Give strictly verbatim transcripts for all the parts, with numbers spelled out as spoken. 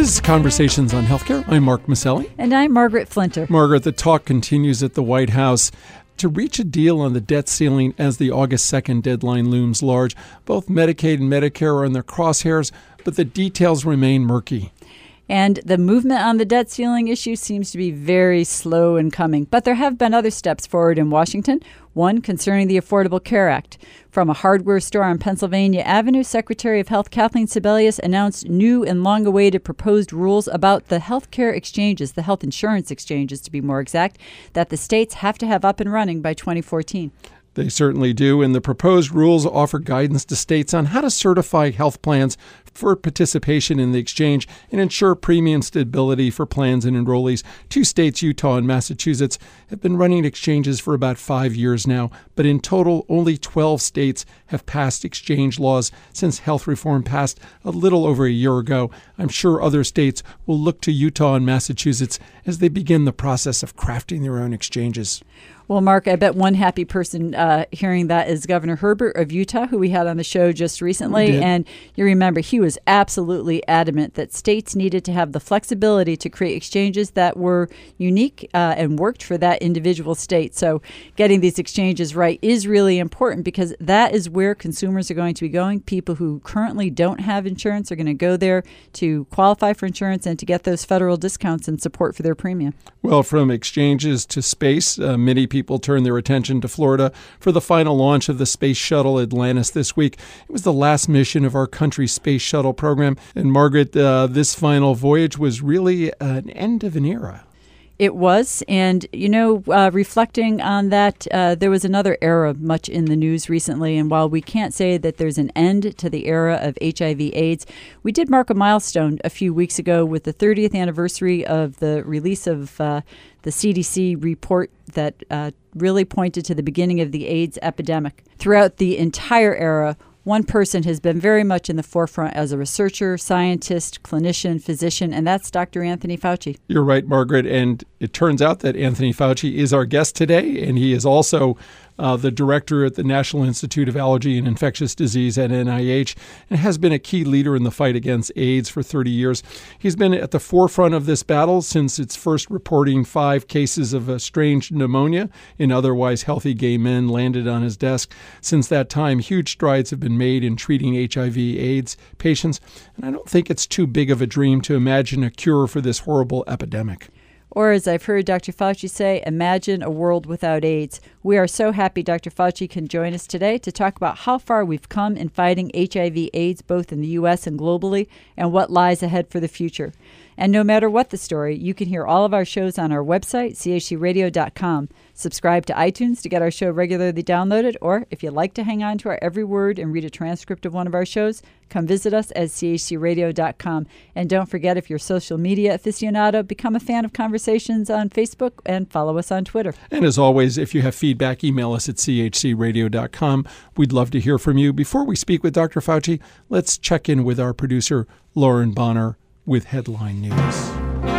This is Conversations on Healthcare. I'm Mark Maselli. And I'm Margaret Flinter. Margaret, the talk continues at the White House to reach a deal on the debt ceiling as the August second deadline looms large. Both Medicaid and Medicare are in their crosshairs, but the details remain murky. And the movement on the debt ceiling issue seems to be very slow in coming. But there have been other steps forward in Washington, one concerning the Affordable Care Act. From a hardware store on Pennsylvania Avenue, Secretary of Health Kathleen Sebelius announced new and long-awaited proposed rules about the health care exchanges, the health insurance exchanges to be more exact, that the states have to have up and running by twenty fourteen. They certainly do, and the proposed rules offer guidance to states on how to certify health plans for participation in the exchange and ensure premium stability for plans and enrollees. Two states, Utah and Massachusetts, have been running exchanges for about five years now, but in total, only twelve states have passed exchange laws since health reform passed a little over a year ago. I'm sure other states will look to Utah and Massachusetts as they begin the process of crafting their own exchanges. Well, Mark, I bet one happy person uh, hearing that is Governor Herbert of Utah, who we had on the show just recently. And you remember he was absolutely adamant that states needed to have the flexibility to create exchanges that were unique uh, and worked for that individual state. So getting these exchanges right is really important because that is where consumers are going to be going. People who currently don't have insurance are going to go there to qualify for insurance and to get those federal discounts and support for their premium. Well, from exchanges to space, uh, many people People turn their attention to Florida for the final launch of the Space Shuttle Atlantis this week. It was the last mission of our country's space shuttle program. And Margaret, uh, this final voyage was really an end of an era. It was. And, you know, uh, reflecting on that, uh, there was another era much in the news recently. And while we can't say that there's an end to the era of H I V AIDS, we did mark a milestone a few weeks ago with the thirtieth anniversary of the release of uh, the C D C report that uh, really pointed to the beginning of the AIDS epidemic. Throughout the entire era, one person has been very much in the forefront as a researcher, scientist, clinician, physician, and that's Doctor Anthony Fauci. You're right, Margaret, and it turns out that Anthony Fauci is our guest today, and he is also uh, the director at the National Institute of Allergy and Infectious Disease at N I H, and has been a key leader in the fight against AIDS for thirty years. He's been at the forefront of this battle since its first reporting five cases of a strange pneumonia in otherwise healthy gay men landed on his desk. Since that time, huge strides have been made in treating H I V AIDS patients, and I don't think it's too big of a dream to imagine a cure for this horrible epidemic. Or, as I've heard Doctor Fauci say, imagine a world without AIDS. We are so happy Doctor Fauci can join us today to talk about how far we've come in fighting H I V AIDS, both in the U S and globally, and what lies ahead for the future. And no matter what the story, you can hear all of our shows on our website, C H C radio dot com. Subscribe to iTunes to get our show regularly downloaded, or if you'd like to hang on to our every word and read a transcript of one of our shows, come visit us at C H C radio dot com. And don't forget, if you're a social media aficionado, become a fan of Conversations on Facebook and follow us on Twitter. And as always, if you have feedback, email us at C H C radio dot com. We'd love to hear from you. Before we speak with Doctor Fauci, let's check in with our producer, Lauren Bonner, with headline news.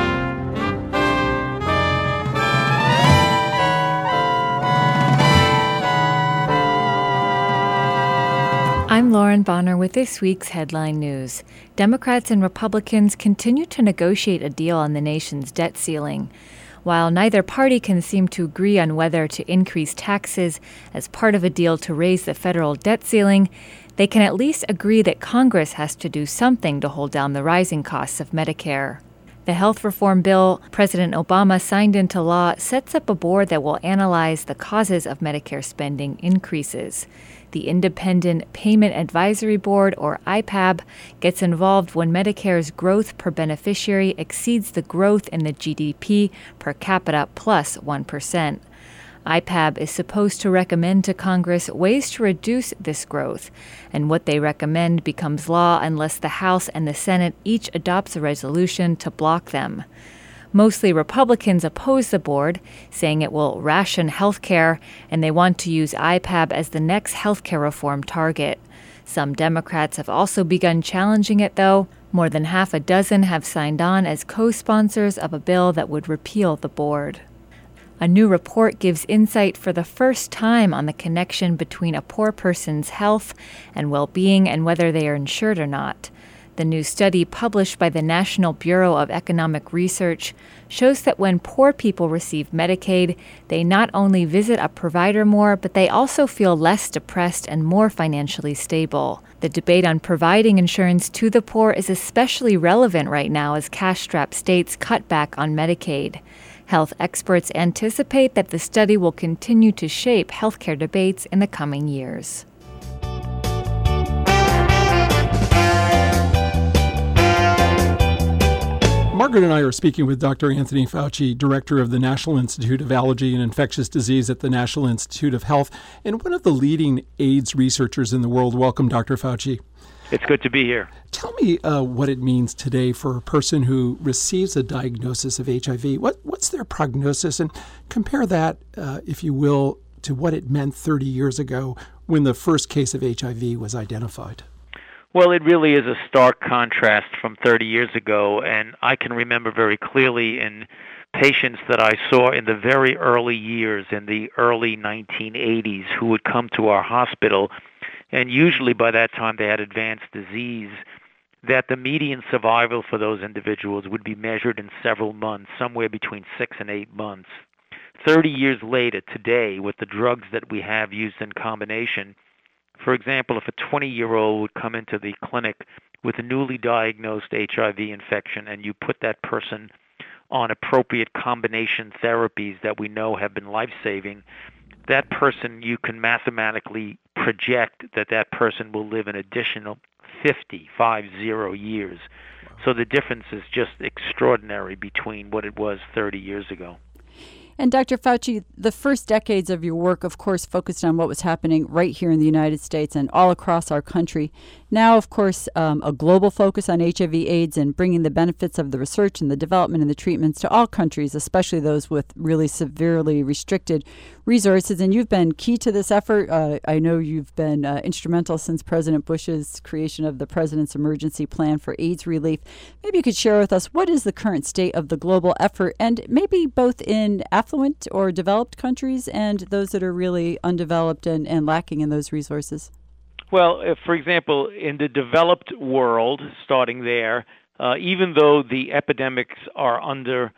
I'm Lauren Bonner with this week's headline news. Democrats and Republicans continue to negotiate a deal on the nation's debt ceiling. While neither party can seem to agree on whether to increase taxes as part of a deal to raise the federal debt ceiling, they can at least agree that Congress has to do something to hold down the rising costs of Medicare. The health reform bill President Obama signed into law sets up a board that will analyze the causes of Medicare spending increases. The Independent Payment Advisory Board, or I P A B, gets involved when Medicare's growth per beneficiary exceeds the growth in the G D P per capita plus one percent. I P A B is supposed to recommend to Congress ways to reduce this growth, and what they recommend becomes law unless the House and the Senate each adopts a resolution to block them. Mostly Republicans oppose the board, saying it will ration health care, and they want to use I P A B as the next health care reform target. Some Democrats have also begun challenging it, though. More than half a dozen have signed on as co-sponsors of a bill that would repeal the board. A new report gives insight for the first time on the connection between a poor person's health and well-being and whether they are insured or not. The new study published by the National Bureau of Economic Research shows that when poor people receive Medicaid, they not only visit a provider more, but they also feel less depressed and more financially stable. The debate on providing insurance to the poor is especially relevant right now as cash-strapped states cut back on Medicaid. Health experts anticipate that the study will continue to shape healthcare debates in the coming years. Margaret and I are speaking with Doctor Anthony Fauci, director of the National Institute of Allergy and Infectious Disease at the National Institute of Health, and one of the leading AIDS researchers in the world. Welcome, Doctor Fauci. It's good to be here. Tell me uh, what it means today for a person who receives a diagnosis of H I V. What, what's their prognosis? And compare that, uh, if you will, to what it meant thirty years ago when the first case of H I V was identified. Well, it really is a stark contrast from thirty years ago, and I can remember very clearly in patients that I saw in the very early years, in the early nineteen eighties, who would come to our hospital, and usually by that time they had advanced disease, that the median survival for those individuals would be measured in several months, somewhere between six and eight months. thirty years later, today, with the drugs that we have used in combination, for example, if a twenty-year-old would come into the clinic with a newly diagnosed H I V infection and you put that person on appropriate combination therapies that we know have been life-saving, that person, you can mathematically project that that person will live an additional fifty, five zero years. Wow. So the difference is just extraordinary between what it was thirty years ago. And Doctor Fauci, the first decades of your work, of course, focused on what was happening right here in the United States and all across our country. Now, of course, um, a global focus on H I V AIDS and bringing the benefits of the research and the development and the treatments to all countries, especially those with really severely restricted resources. And you've been key to this effort. Uh, I know you've been uh, instrumental since President Bush's creation of the President's Emergency Plan for AIDS Relief. Maybe you could share with us what is the current state of the global effort, and maybe both in affluent or developed countries and those that are really undeveloped and, and lacking in those resources. Well, if, for example, in the developed world, starting there, uh, even though the epidemics are under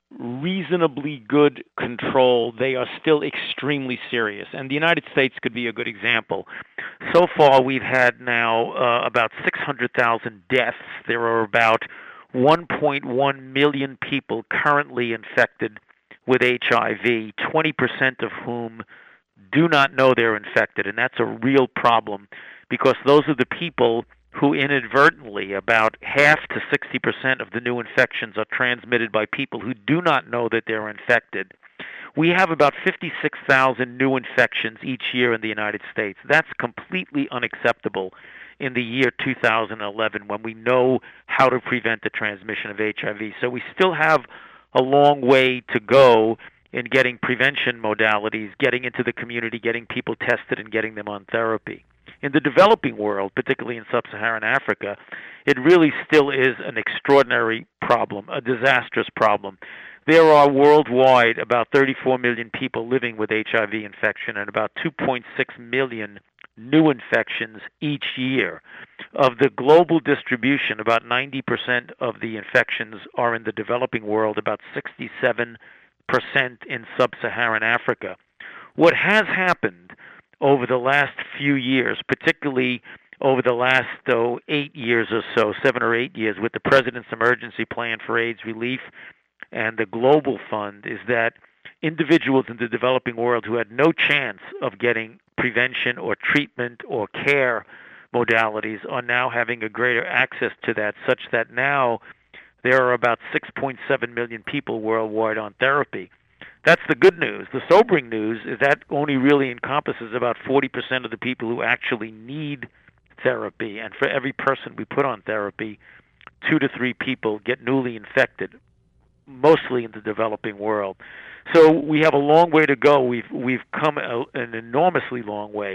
reasonably good control, they are still extremely serious. And the United States could be a good example. So far, we've had now uh, about six hundred thousand deaths. There are about one point one million people currently infected with H I V, twenty percent of whom do not know they're infected, and that's a real problem because those are the people who inadvertently, about half to sixty percent of the new infections are transmitted by people who do not know that they're infected. We have about fifty-six thousand new infections each year in the United States. That's completely unacceptable in the year two thousand eleven when we know how to prevent the transmission of H I V. So we still have a long way to go in getting prevention modalities, getting into the community, getting people tested, and getting them on therapy. In the developing world, particularly in sub-Saharan Africa, it really still is an extraordinary problem, a disastrous problem. There are worldwide about thirty-four million people living with H I V infection and about two point six million new infections each year. Of the global distribution, about ninety percent of the infections are in the developing world, about sixty-seven percent in sub-Saharan Africa. What has happened over the last few years, particularly over the last oh, eight years or so, seven or eight years, with the President's Emergency Plan for AIDS Relief and the Global Fund, is that individuals in the developing world who had no chance of getting prevention or treatment or care modalities are now having a greater access to that, such that now there are about six point seven million people worldwide on therapy. That's the good news. The sobering news is that only really encompasses about forty percent of the people who actually need therapy. And for every person we put on therapy, two to three people get newly infected, mostly in the developing world. So we have a long way to go. We've we've come a, an enormously long way.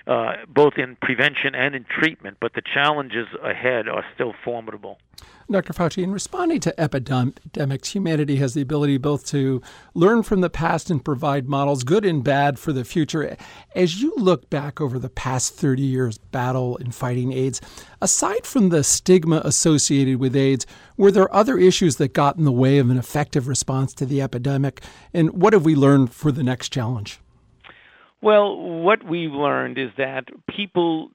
uh, both in prevention and in treatment, but the challenges ahead are still formidable. Doctor Fauci, in responding to epidemics, humanity has the ability both to learn from the past and provide models, good and bad, for the future. As you look back over the past thirty years battle in fighting AIDS, aside from the stigma associated with AIDS, were there other issues that got in the way of an effective response to the epidemic? And what have we learned for the next challenge? Well, what we've learned is that people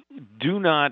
do not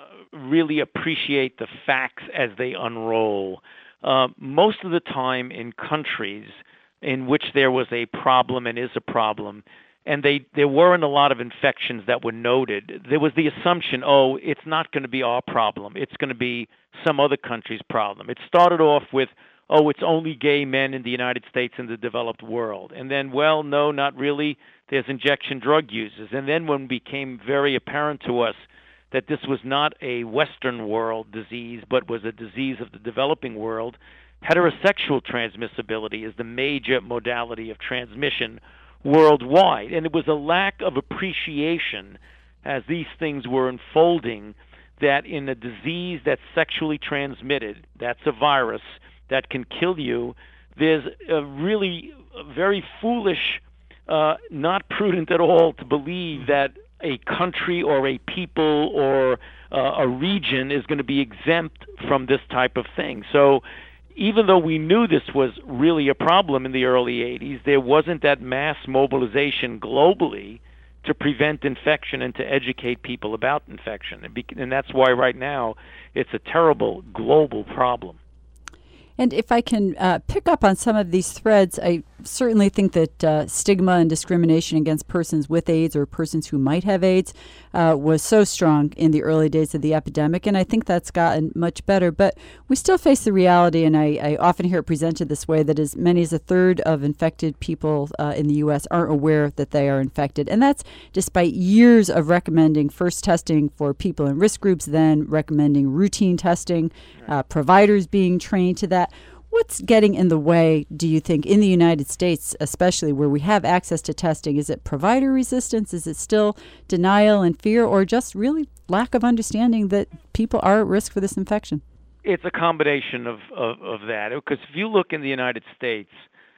really appreciate the facts as they unroll. Uh, most of the time in countries in which there was a problem and is a problem, and they there weren't a lot of infections that were noted, there was the assumption, oh, it's not going to be our problem. It's going to be some other country's problem. It started off with, oh, it's only gay men in the United States and the developed world. And then, well, no, not really. There's injection drug users. And then when it became very apparent to us that this was not a Western world disease, but was a disease of the developing world, heterosexual transmissibility is the major modality of transmission worldwide. And it was a lack of appreciation as these things were unfolding that in a disease that's sexually transmitted, that's a virus that can kill you, there's a really very foolish, uh, not prudent at all to believe that a country or a people or uh, a region is going to be exempt from this type of thing. So even though we knew this was really a problem in the early eighties, there wasn't that mass mobilization globally to prevent infection and to educate people about infection. And, be- and that's why right now it's a terrible global problem. And if I can uh, pick up on some of these threads, I certainly think that uh, stigma and discrimination against persons with AIDS or persons who might have AIDS uh, was so strong in the early days of the epidemic, and I think that's gotten much better. But we still face the reality, and I, I often hear it presented this way, that as many as a third of infected people uh, in the U S aren't aware that they are infected. And that's despite years of recommending first testing for people in risk groups, then recommending routine testing, uh, providers being trained to that. What's getting in the way, do you think, in the United States, especially where we have access to testing? Is it provider resistance? Is it still denial and fear, or just really lack of understanding that people are at risk for this infection? It's a combination of, of, of that. Because if you look in the United States,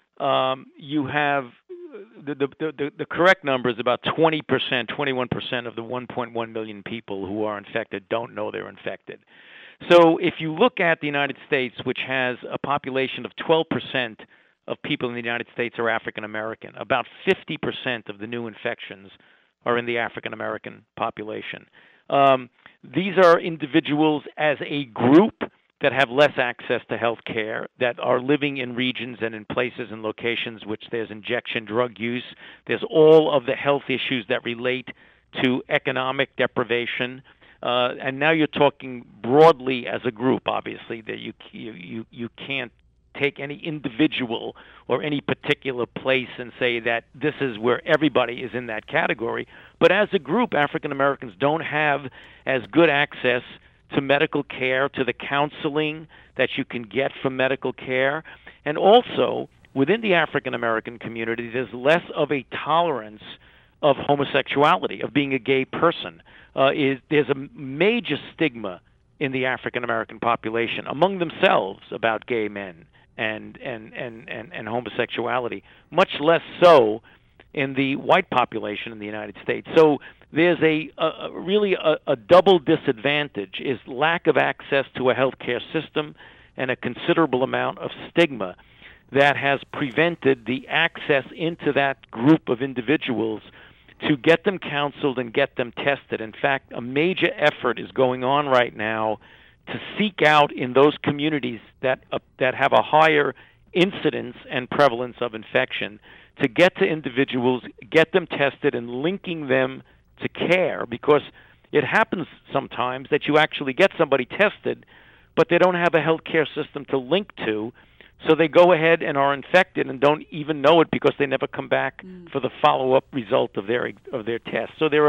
um, you have the, the, the, the correct number is about twenty percent, twenty-one percent of the one point one million people who are infected don't know they're infected. So if you look at the United States, which has a population of twelve percent of people in the United States are African American, about fifty percent of the new infections are in the African American population. Um, these are individuals as a group that have less access to health care, that are living in regions and in places and locations which there's injection drug use. There's all of the health issues that relate to economic deprivation. Uh, and now you're talking broadly as a group, obviously, that you, you, you can't take any individual or any particular place and say that this is where everybody is in that category. But as a group, African Americans don't have as good access to medical care, to the counseling that you can get from medical care. And also, within the African American community, there's less of a tolerance of homosexuality, of being a gay person. Uh, is there's a major stigma in the African American population among themselves about gay men and and, and, and, and homosexuality, much less so in the white population in the United States. So there's a, a really a, a double disadvantage, is lack of access to a healthcare system and a considerable amount of stigma that has prevented the access into that group of individuals to get them counseled and get them tested. In fact, a major effort is going on right now to seek out in those communities that uh, that have a higher incidence and prevalence of infection, to get to individuals, get them tested, and linking them to care, because it happens sometimes that you actually get somebody tested, but they don't have a healthcare system to link to. So they go ahead and are infected and don't even know it because they never come back mm. for the follow-up result of their of their test. So there are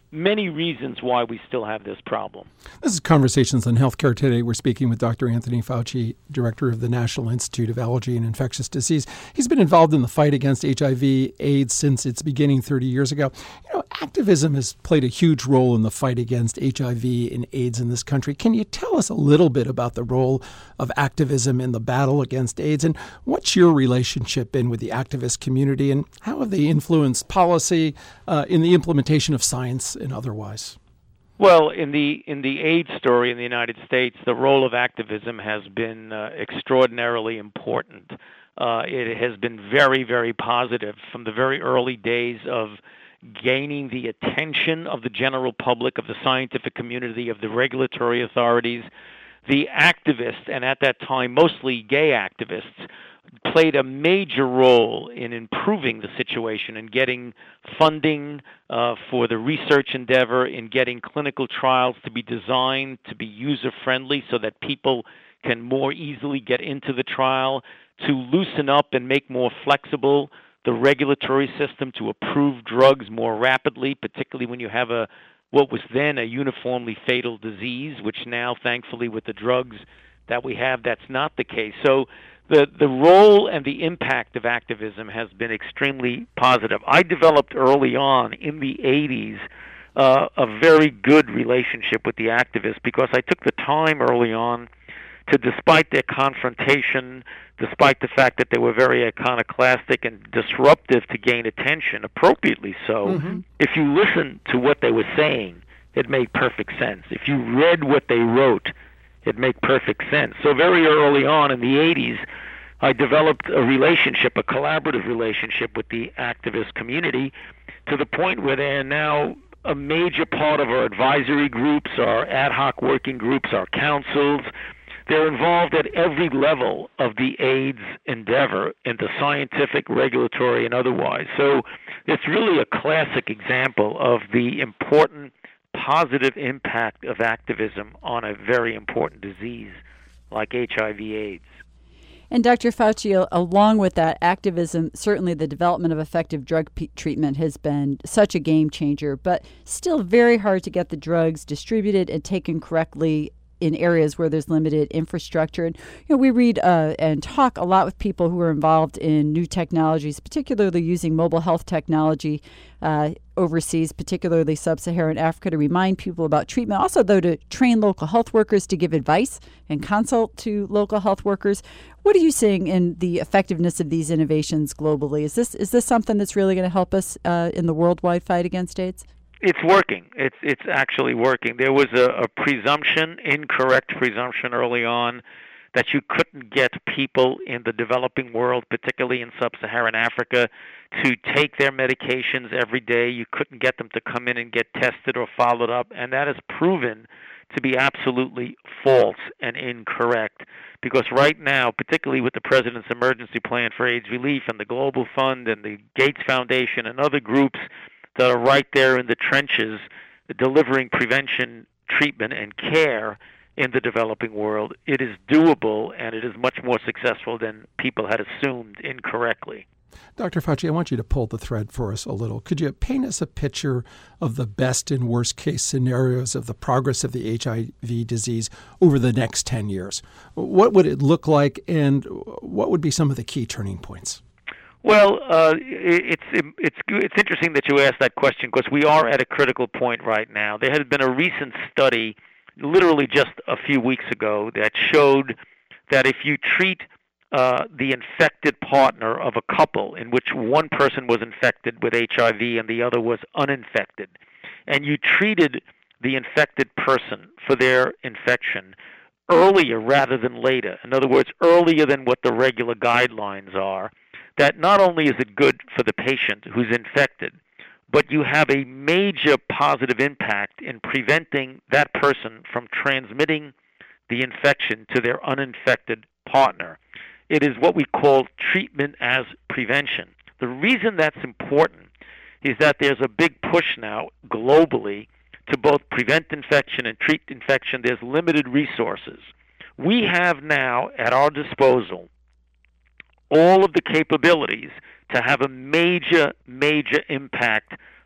many reasons why we still have this problem. This is Conversations on Healthcare today. We're speaking with Doctor Anthony Fauci, director of the National Institute of Allergy and Infectious Disease. He's been involved in the fight against H I V AIDS since its beginning thirty years ago. You know, activism has played a huge role in the fight against H I V and AIDS in this country. Can you tell us a little bit about the role of activism in the battle against AIDS, and what's your relationship been with the activist community, and how have they influenced policy uh, in the implementation of science and otherwise? Well, in the in the AIDS story in the United States, the role of activism has been uh, extraordinarily important. Uh, it has been very, very positive from the very early days of gaining the attention of the general public, of the scientific community, of the regulatory authorities. The activists, and at that time mostly gay activists, played a major role in improving the situation and getting funding uh, for the research endeavor, in getting clinical trials to be designed to be user-friendly so that people can more easily get into the trial, to loosen up and make more flexible the regulatory system to approve drugs more rapidly, particularly when you have a what was then a uniformly fatal disease, which now, thankfully, with the drugs that we have, that's not the case. So the, the role and the impact of activism has been extremely positive. I developed early on in the eighties uh, a very good relationship with the activists because I took the time early on to, despite their confrontation, despite the fact that they were very iconoclastic and disruptive to gain attention, appropriately so, mm-hmm. if you listened to what they were saying, it made perfect sense. If you read what they wrote, it made perfect sense. So very early on in the eighties, I developed a relationship, a collaborative relationship with the activist community, to the point where they are now a major part of our advisory groups, our ad hoc working groups, our councils. They're involved at every level of the AIDS endeavor, in the scientific, regulatory, and otherwise. So it's really a classic example of the important positive impact of activism on a very important disease like H I V AIDS. And Doctor Fauci, along with that activism, certainly the development of effective drug p- treatment has been such a game changer, but still very hard to get the drugs distributed and taken correctly in areas where there's limited infrastructure. And you know, we read uh, and talk a lot with people who are involved in new technologies, particularly using mobile health technology uh, overseas, particularly sub-Saharan Africa, to remind people about treatment. Also, though, to train local health workers to give advice and consult to local health workers. What are you seeing in the effectiveness of these innovations globally? Is this is this something that's really going to help us uh, in the worldwide fight against AIDS? It's working. It's it's actually working. There was a, a presumption, incorrect presumption early on, that you couldn't get people in the developing world, particularly in sub-Saharan Africa, to take their medications every day. You couldn't get them to come in and get tested or followed up, and that has proven to be absolutely false and incorrect. Because right now, particularly with the President's Emergency Plan for AIDS Relief and the Global Fund and the Gates Foundation and other groups that are right there in the trenches delivering prevention, treatment, and care in the developing world, it is doable, and it is much more successful than people had assumed incorrectly. Doctor Fauci, I want you to pull the thread for us a little. Could you paint us a picture of the best and worst case scenarios of the progress of the H I V disease over the next ten years? What would it look like, and what would be some of the key turning points? Well, uh, it's it's it's interesting that you asked that question, because we are at a critical point right now. There has been a recent study, literally just a few weeks ago, that showed that if you treat uh, the infected partner of a couple in which one person was infected with H I V and the other was uninfected, and you treated the infected person for their infection earlier rather than later, in other words, earlier than what the regular guidelines are, that not only is it good for the patient who's infected, but you have a major positive impact in preventing that person from transmitting the infection to their uninfected partner. It is what we call treatment as prevention. The reason that's important is that there's a big push now globally to both prevent infection and treat infection. There's limited resources. We have now at our disposal all of the capabilities to have a major, major impact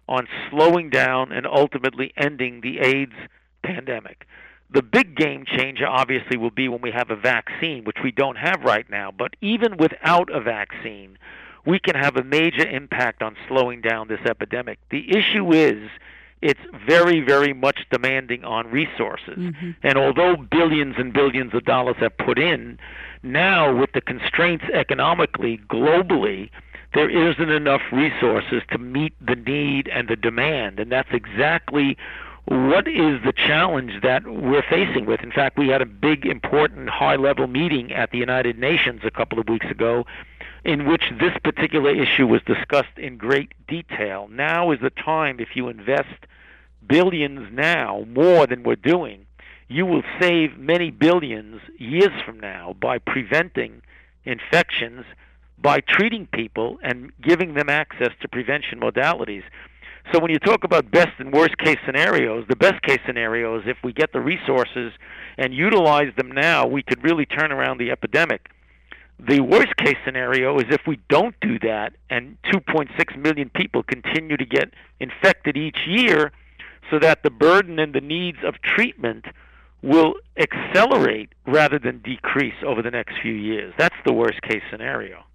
on slowing down and ultimately ending the AIDS pandemic. The big game changer, obviously, will be when we have a vaccine, which we don't have right now. But even without a vaccine, we can have a major impact on slowing down this epidemic. The issue is it's very, very much demanding on resources. Mm-hmm. And although billions and billions of dollars have put in, now with the constraints economically, globally, there isn't enough resources to meet the need and the demand. And that's exactly what is the challenge that we're facing with. In fact, we had a big, important, high-level meeting at the United Nations a couple of weeks ago in which this particular issue was discussed in great detail. Now is the time, if you invest billions now, more than we're doing, you will save many billions years from now by preventing infections, by treating people and giving them access to prevention modalities. So when you talk about best and worst case scenarios, the best case scenario is if we get the resources and utilize them now, we could really turn around the epidemic. The worst case scenario is if we don't do that and two point six million people continue to get infected each year, so that the burden and the needs of treatment will accelerate rather than decrease over the next few years. That's the worst case scenario.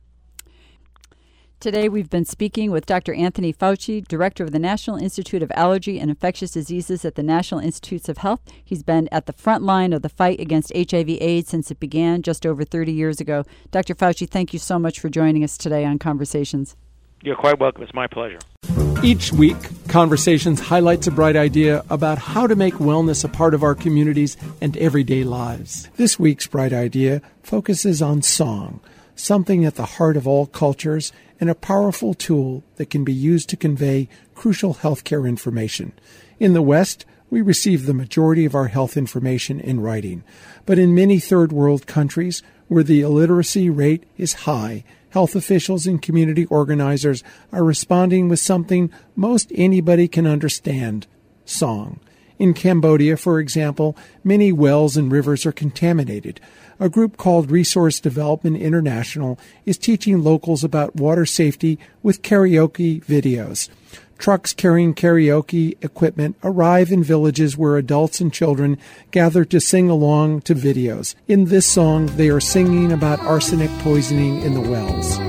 Today we've been speaking with Doctor Anthony Fauci, Director of the National Institute of Allergy and Infectious Diseases at the National Institutes of Health. He's been at the front line of the fight against H I V AIDS since it began just over thirty years ago. Doctor Fauci, thank you so much for joining us today on Conversations. You're quite welcome. It's my pleasure. Each week, Conversations highlights a bright idea about how to make wellness a part of our communities and everyday lives. This week's bright idea focuses on song, something at the heart of all cultures and a powerful tool that can be used to convey crucial healthcare information. In the West, we receive the majority of our health information in writing. But in many third world countries where the illiteracy rate is high, health officials and community organizers are responding with something most anybody can understand, song. In Cambodia, for example, many wells and rivers are contaminated. A group called Resource Development International is teaching locals about water safety with karaoke videos. Trucks carrying karaoke equipment arrive in villages where adults and children gather to sing along to videos. In this song, they are singing about arsenic poisoning in the wells.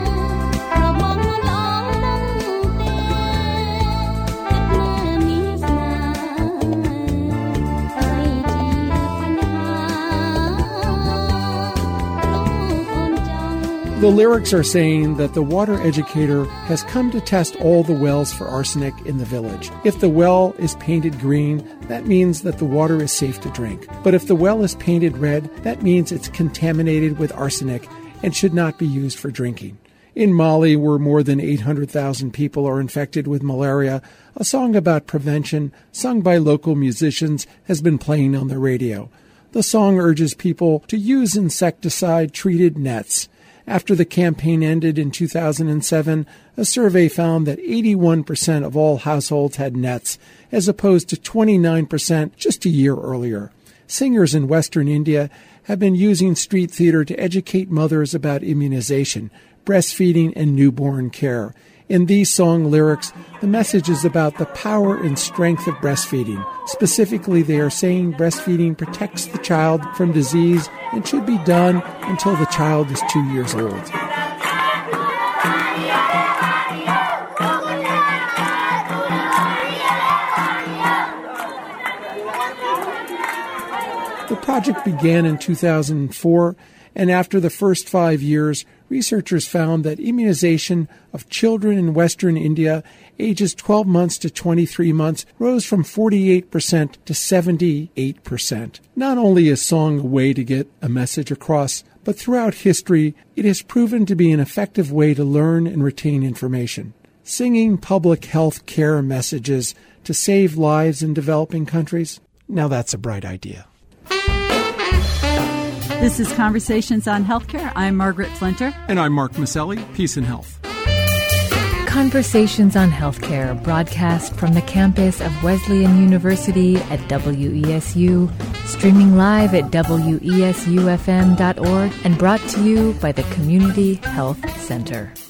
The lyrics are saying that the water educator has come to test all the wells for arsenic in the village. If the well is painted green, that means that the water is safe to drink. But if the well is painted red, that means it's contaminated with arsenic and should not be used for drinking. In Mali, where more than eight hundred thousand people are infected with malaria, a song about prevention, sung by local musicians, has been playing on the radio. The song urges people to use insecticide-treated nets. After the campaign ended in two thousand seven, a survey found that eighty-one percent of all households had nets, as opposed to twenty-nine percent just a year earlier. Singers in Western India have been using street theater to educate mothers about immunization, breastfeeding, and newborn care. In these song lyrics, the message is about the power and strength of breastfeeding. Specifically, they are saying breastfeeding protects the child from disease and should be done until the child is two years old. The project began in two thousand four, and after the first five years, researchers found that immunization of children in Western India ages twelve months to twenty-three months rose from forty-eight percent to seventy-eight percent. Not only is song a way to get a message across, but throughout history, it has proven to be an effective way to learn and retain information. Singing public health care messages to save lives in developing countries? Now that's a bright idea. This is Conversations on Healthcare. I'm Margaret Flinter. And I'm Mark Maselli. Peace and health. Conversations on Healthcare, broadcast from the campus of Wesleyan University at W E S U, streaming live at W E S U F M dot org, and brought to you by the Community Health Center.